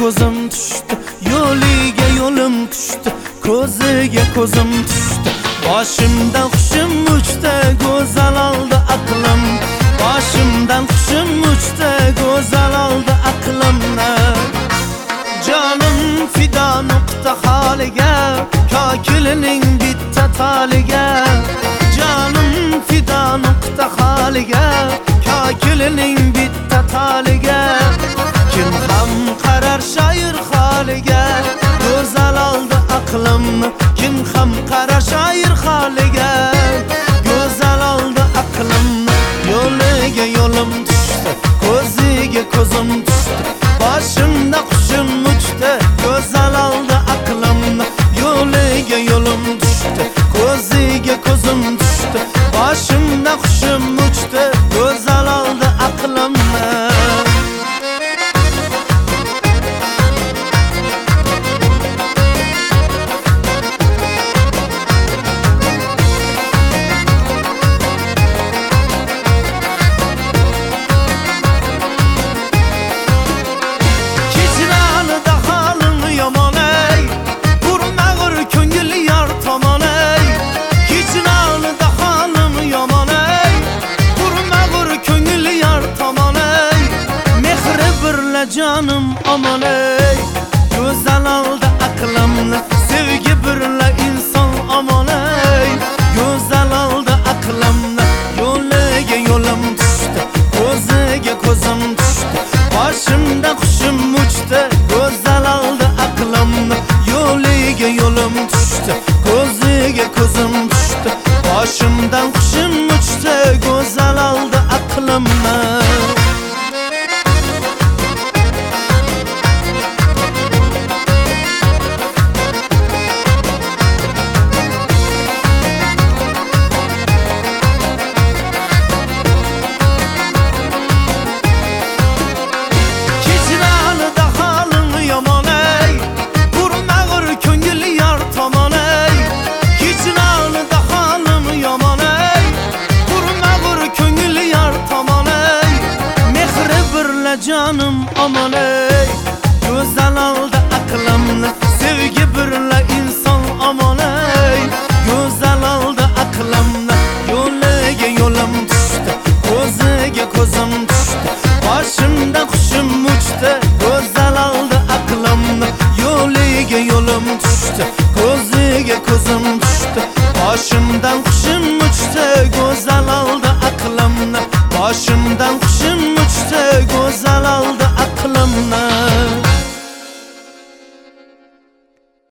ko'zim tushdi, yo'liga yo'lim tushdi, ko'ziga ko'zim tushdi. Boshimdan hushim uchdi, go'zal oldi aqlim. Boshimdan hushim uchdi, go'zal oldi aqlimni. Jonim fido nuqta holiga, kokilining bitta toliga. Jonim fido nuqta holiga, kokilining bitta toliga. Kim ham qarar shoir holiga, go'zal oldi aqlimni. Kim ham qarar shoir holiga, go'zal oldi aqlimni. Yo'liga yo'lim tushdi, ko'ziga ko'zim tushdi. Boshimda qushim uchdi, go'zal oldi aqlimni. Yo'liga yo'lim tushdi, ko'ziga ko'zim tushdi. Boshimda qushim uchdi, go'zal oldi aqlimni. Canım aman ey, go'zal oldi aqlimni. Sevgi birla inson aman ey, go'zal oldi aqlimni. Yo'liga yo'lim tushdi, ko'ziga ko'zim tushdi. Boshimda qushim uchdi, go'zal oldi aqlimni. Yo'liga yo'lim tushdi, ko'ziga ko'zim tushdi. Boshimdan qushim uchdi, go'zal oldi aqlimni. Canım aman ey, go'zal oldi aqlimni. Sevgi birla inson aman ey, go'zal oldi aqlimni. Yo'liga yo'lim tushdi, ko'ziga ko'zim tushdi. Boshimda qushim uchdi, go'zal oldi aqlimni. Yo'liga yo'lim tushdi, ko'ziga ko'zim tushdi. Boshimdan qushim uchdi, go'zal oldi aqlimni. Boshimdan qushim